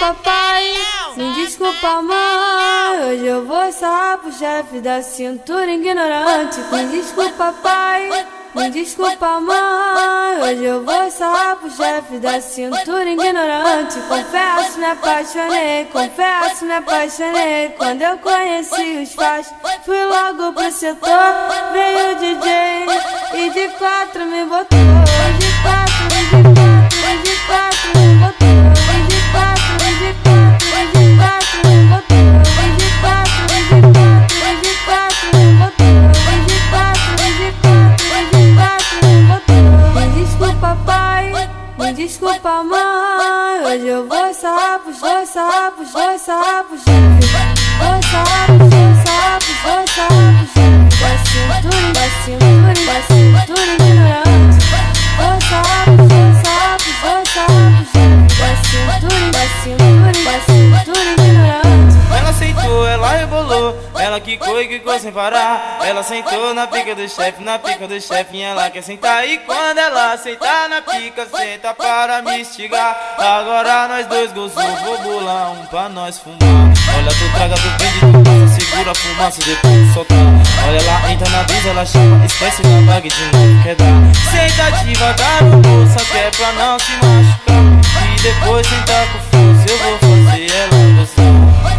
papai, me desculpa mãe, hoje eu vou sarrar pro chefe da cintura ignorante. Me desculpa pai, me desculpa mãe, hoje eu vou sarrar pro chefe da cintura ignorante. Confesso, me apaixonei, confesso, me apaixonei. Quando eu conheci os pais, fui logo pro setor. Veio o DJ e de quatro me botou. De quatro, de quatro, de quatro me botou. De quatro, de quatro, de quatro me botou. De quatro, de quatro, de quatro me botou. De quatro, de quatro, de quatro me botou. Me desculpa pai, me desculpa mãe, hoje eu vou sarrar pros, vou sarrar pros, vou sarrar pros chefe. Vou sarrar pros, vou sarrar pros, vou sarrar pros chefe da cintura, da cintura, da cintura ignorante. Vou sarrar pros, vou sarrar pros, vou sarrar pros chefe da cintura, da cintura, da cintura ignorante. Ela aceitou, ela rebolou, ela quicou e quicou sem parar. Ela sentou na pica do chefe, na pica do chefe, e ela quer sentar. E quando ela aceitar na pica, senta para me instigar. Agora nós dois gozou, vou bolar um pra nós fumar. Olha, tu traga, tu prende, tu passa, segura a fumaça depois de soltar. Olha, ela entra na brisa, ela chama, esquece da bag de novo, quer dar. Senta devagar no bolsa, que é pra não se machucar. E depois sentar com força, eu vou fazer ela gostar.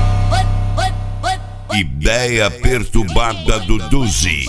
Ideia perturbada do Duzi.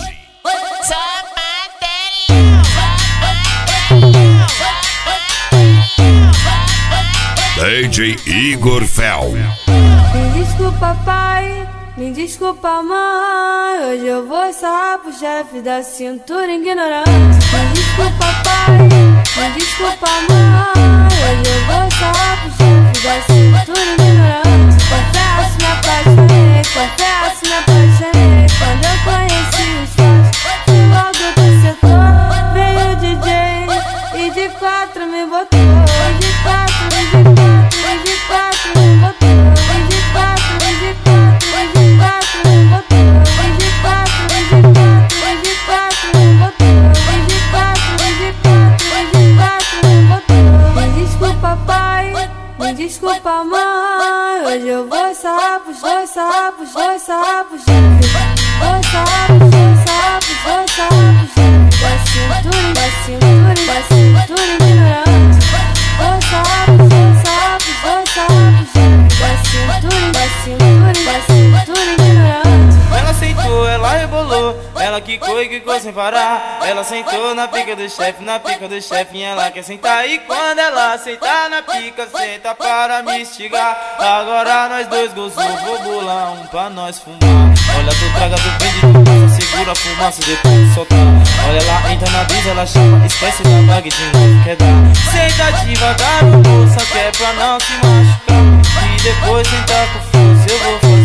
DJ Igor Fel. Me desculpa pai, me desculpa mãe, hoje eu vou sarrar pro chefe da cintura ignorante. Me desculpa pai, me desculpa mãe, hoje eu vou sarrar pro chefe da cintura ignorante. Confesso, me apaixonei, confesso, me apaixonei. Quando eu conheci os pais, fui logo pro setor. Veio o DJ e de quatro me botou. De quatro, de quatro, de quatro me botou. De quatro, de quatro, de quatro me botou. De quatro, de quatro, de quatro me botou. De quatro, de quatro, de quatro me botou. Me desculpa pai, me desculpa mãe, hoje eu vou sarrar pros, vou sarrar pros, vou sarrar pros chefe. Vou sarrar pros, vou sarrar pros, vou sarrar pros chefe da cintura, da cintura, da cintura ignorante. Vou sarrar pros, vou sarrar pros, vou sarrar pros chefe da cintura, da cintura, da cintura ignorante. Ela aceitou, ela rebolou, ela quicou e quicou sem parar. Ela sentou na pica do chefe, na pica do chefe, e ela quer sentar. E quando ela aceitar na pica, senta para me instigar. Agora nós dois gozou, vou bolar um pra nós fumar. Olha, tu traga, tu prende, tu passa, segura a fumaça depois de soltar. Olha, ela entra na brisa, ela chama, esquece da bag de novo, quer dar. Senta devagar no bolsa, que é pra não se machucar. E depois sentar com força, eu vou fazer